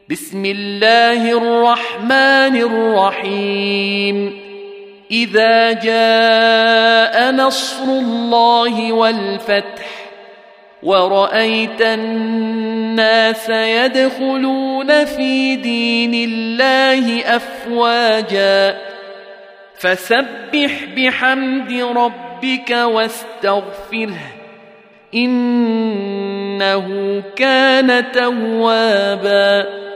بسم الله الرحمن الرحيم إذا جاء نصر الله والفتح ورأيت الناس يدخلون في دين الله أفواجا فسبح بحمد ربك واستغفره إنه كان توابا